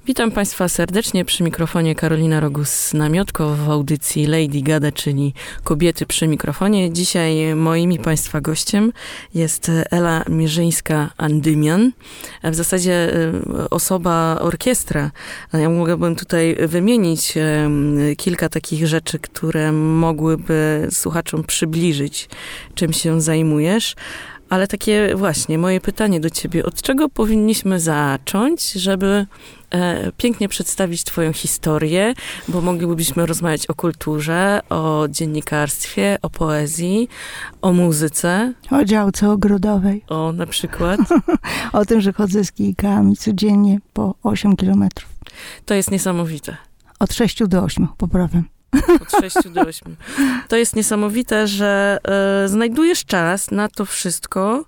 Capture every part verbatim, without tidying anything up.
Witam Państwa serdecznie przy mikrofonie Karolina Rogus-Namiotko w audycji Lady Gada, czyli Kobiety przy mikrofonie. Dzisiaj moim i Państwa gościem jest Ela Mierzyńska-Andymian. W zasadzie osoba orkiestra. Ja mogłabym tutaj wymienić kilka takich rzeczy, które mogłyby słuchaczom przybliżyć, czym się zajmujesz. Ale takie właśnie moje pytanie do ciebie. Od czego powinniśmy zacząć, żeby e, pięknie przedstawić twoją historię? Bo moglibyśmy rozmawiać o kulturze, o dziennikarstwie, o poezji, o muzyce. O działce ogrodowej. O na przykład. O tym, że chodzę z kijkami codziennie po osiem kilometrów. To jest niesamowite. Od sześciu do ośmiu, poprawę. Od sześciu do ośmiu. To jest niesamowite, że e, znajdujesz czas na to wszystko.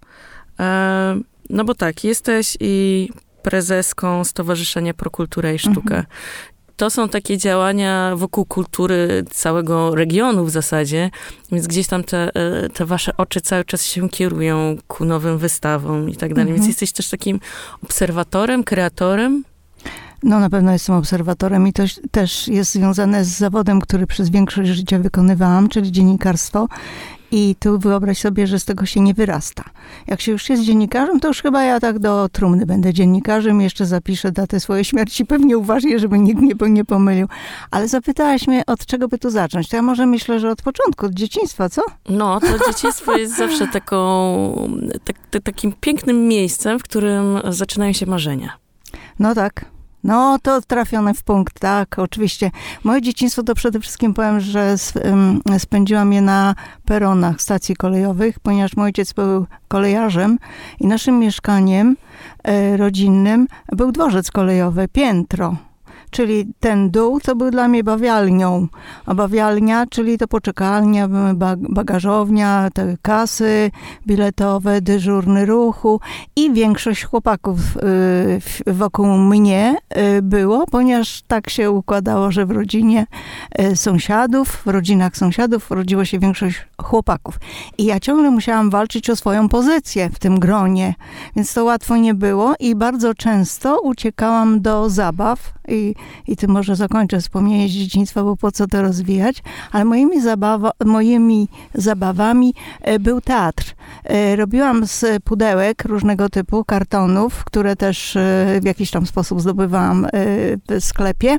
E, no bo tak, jesteś i prezeską Stowarzyszenia Pro Kultura i Sztuka. Mhm. To są takie działania wokół kultury całego regionu w zasadzie, więc gdzieś tam te, te wasze oczy cały czas się kierują ku nowym wystawom i tak dalej. Mhm. Więc jesteś też takim obserwatorem, kreatorem. No na pewno jestem obserwatorem i to też jest związane z zawodem, który przez większość życia wykonywałam, czyli dziennikarstwo. I tu wyobraź sobie, że z tego się nie wyrasta. Jak się już jest dziennikarzem, to już chyba ja tak do trumny będę dziennikarzem, jeszcze zapiszę datę swojej śmierci, pewnie uważnie, żeby nikt mnie nie pomylił. Ale zapytałaś mnie, od czego by tu zacząć? To ja może myślę, że od początku, od dzieciństwa, co? No, to dzieciństwo jest zawsze taką, tak, tak, takim pięknym miejscem, w którym zaczynają się marzenia. No tak. No, to trafione w punkt, tak, oczywiście. Moje dzieciństwo to przede wszystkim powiem, że spędziłam je na peronach stacji kolejowych, ponieważ mój ojciec był kolejarzem i naszym mieszkaniem e, rodzinnym był dworzec kolejowy, piętro. Czyli ten dół to był dla mnie bawialnią, a bawialnia, czyli to poczekalnia, bagażownia, te kasy biletowe, dyżurny ruchu i większość chłopaków y, wokół mnie y, było, ponieważ tak się układało, że w rodzinie y, sąsiadów, w rodzinach sąsiadów rodziło się większość chłopaków. I ja ciągle musiałam walczyć o swoją pozycję w tym gronie, więc to łatwo nie było i bardzo często uciekałam do zabaw i I tym może zakończę wspomnienie z dzieciństwa, bo po co to rozwijać, ale moimi, zabawa, moimi zabawami był teatr. Robiłam z pudełek różnego typu, kartonów, które też w jakiś tam sposób zdobywałam w sklepie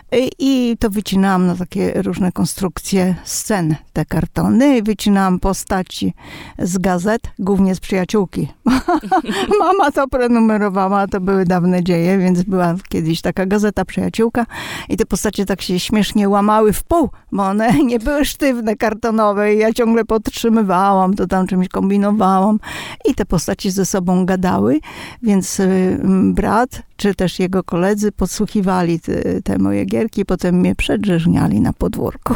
i to wycinałam na takie różne konstrukcje scen, te kartony. Wycinałam postaci z gazet, głównie z Przyjaciółki. Mama to prenumerowała, to były dawne dzieje, więc była kiedyś taka gazeta Przyjaciółka i te postacie tak się śmiesznie łamały w pół, bo one nie były sztywne, kartonowe i ja ciągle podtrzymywałam, to tam czymś kombinowałam i te postaci ze sobą gadały, więc y, brat czy też jego koledzy podsłuchiwali te, te moje gierki, potem mnie przedrzeźniali na podwórku.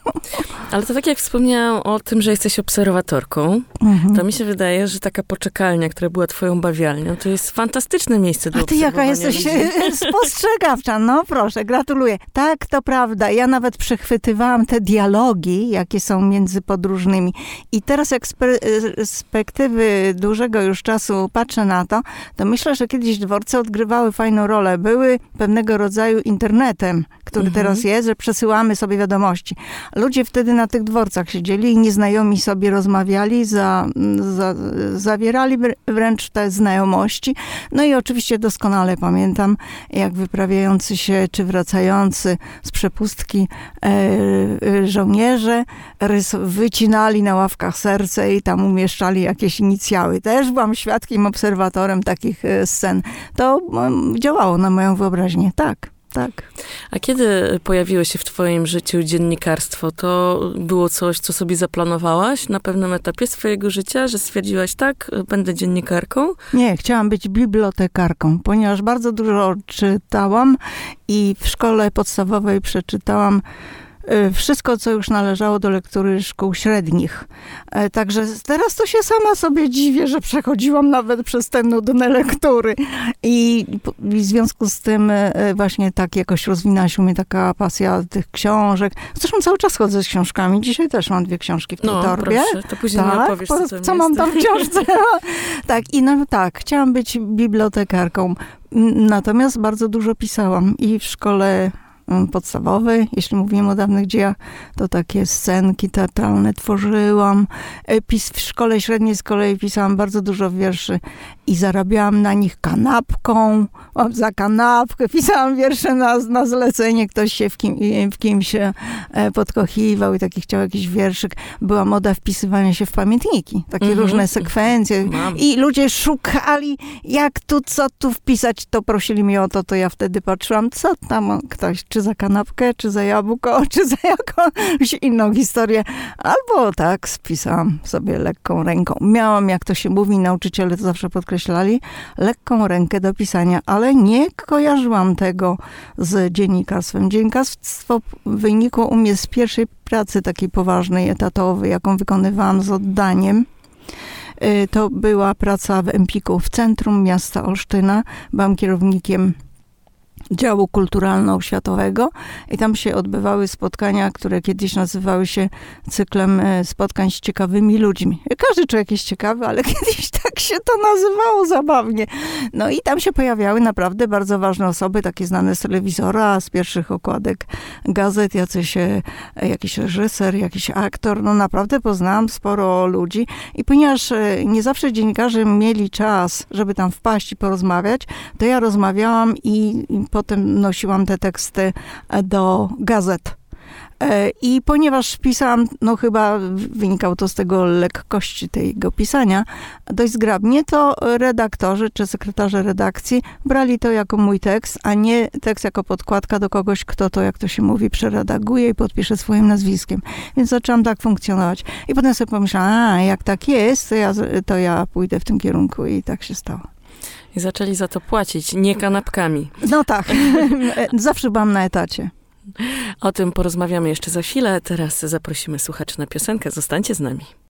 Ale to tak jak wspomniałam o tym, że jesteś obserwatorką, mhm. to mi się wydaje, że taka poczekalnia, która była twoją bawialnią, to jest fantastyczne miejsce do obserwowania. A ty jaka jesteś ludzi. Spostrzegawcza, no proszę, gratuluję. Tak, to prawda. Ja nawet przechwytywałam te dialogi, jakie są między podróżnymi. I teraz jak z perspektywy dużego już czasu patrzę na to, to myślę, że kiedyś dworce odgrywały fajną rolę. Były pewnego rodzaju internetem, który mhm. teraz jest, że przesyłamy sobie wiadomości. Ludzie wtedy na tych dworcach siedzieli i nieznajomi sobie rozmawiali, za, za, zawierali wręcz te znajomości. No i oczywiście doskonale pamiętam, jak wyprawiający się czy wracający z przepustki e, żołnierze rys, wycinali na ławkach serce i tam umieszczali jakieś inicjały. Też byłam świadkiem, obserwatorem takich scen. To działało na moją wyobraźnię, tak. Tak. A kiedy pojawiło się w twoim życiu dziennikarstwo? To było coś, co sobie zaplanowałaś na pewnym etapie swojego życia, że stwierdziłaś, tak, będę dziennikarką? Nie, chciałam być bibliotekarką, ponieważ bardzo dużo czytałam i w szkole podstawowej przeczytałam Wszystko, co już należało do lektury szkół średnich. Także teraz to się sama sobie dziwię, że przechodziłam nawet przez te nudne lektury. I, i w związku z tym właśnie tak jakoś rozwinęła się u mnie taka pasja tych książek. Zresztą cały czas chodzę z książkami. Dzisiaj też mam dwie książki w tej no, torbie. Proszę, to później tak, mi opowiesz, co, co, co mam tam w książce. tak, i no tak, chciałam być bibliotekarką. Natomiast bardzo dużo pisałam i w szkole podstawowej, jeśli mówimy o dawnych dziejach, to takie scenki teatralne tworzyłam. Pis w szkole średniej z kolei pisałam bardzo dużo wierszy i zarabiałam na nich kanapką. Za kanapkę pisałam wiersze na, na zlecenie. Ktoś się w, kim, w kimś podkochiwał i taki chciał jakiś wierszyk. Była moda wpisywania się w pamiętniki. Takie mm-hmm. różne sekwencje. Mam. I ludzie szukali, jak tu, co tu wpisać. To prosili mnie o to, to ja wtedy patrzyłam, co tam ktoś, czy za kanapkę, czy za jabłko, czy za jakąś inną historię. Albo tak spisałam sobie lekką ręką. Miałam, jak to się mówi, nauczyciele to zawsze podkreślali, lekką rękę do pisania, ale nie kojarzyłam tego z dziennikarstwem. Dziennikarstwo wynikło u mnie z pierwszej pracy takiej poważnej, etatowej, jaką wykonywałam z oddaniem. To była praca w Empiku, w centrum miasta Olsztyna. Byłam kierownikiem działu kulturalno-oświatowego i tam się odbywały spotkania, które kiedyś nazywały się cyklem spotkań z ciekawymi ludźmi. Każdy człowiek jest ciekawy, ale kiedyś tak się to nazywało zabawnie. No i tam się pojawiały naprawdę bardzo ważne osoby, takie znane z telewizora, z pierwszych okładek gazet, jacyś jakiś reżyser, jakiś aktor. No naprawdę poznałam sporo ludzi i ponieważ nie zawsze dziennikarze mieli czas, żeby tam wpaść i porozmawiać, to ja rozmawiałam i potem nosiłam te teksty do gazet. I ponieważ pisałam, no chyba wynikało to z tego lekkości tego pisania, dość zgrabnie, to redaktorzy czy sekretarze redakcji brali to jako mój tekst, a nie tekst jako podkładka do kogoś, kto to, jak to się mówi, przeredaguje i podpisze swoim nazwiskiem. Więc zaczęłam tak funkcjonować. I potem sobie pomyślałam, a jak tak jest, to ja, to ja pójdę w tym kierunku i tak się stało. I zaczęli za to płacić, nie kanapkami. No tak, zawsze byłam na etacie. O tym porozmawiamy jeszcze za chwilę. Teraz zaprosimy słuchaczy na piosenkę. Zostańcie z nami.